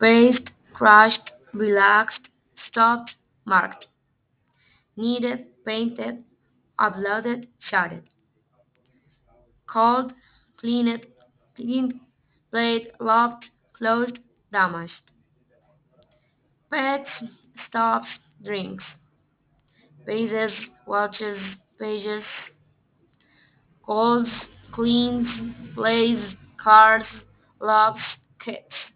Paced, crushed, relaxed, stopped, marked, kneaded, painted, uploaded, shouted, called, cleaned, cleaned, played, loved, closed, damaged. Pets, stops, drinks, paces, watches, pages, calls, cleans, plays, cars, loves, kids.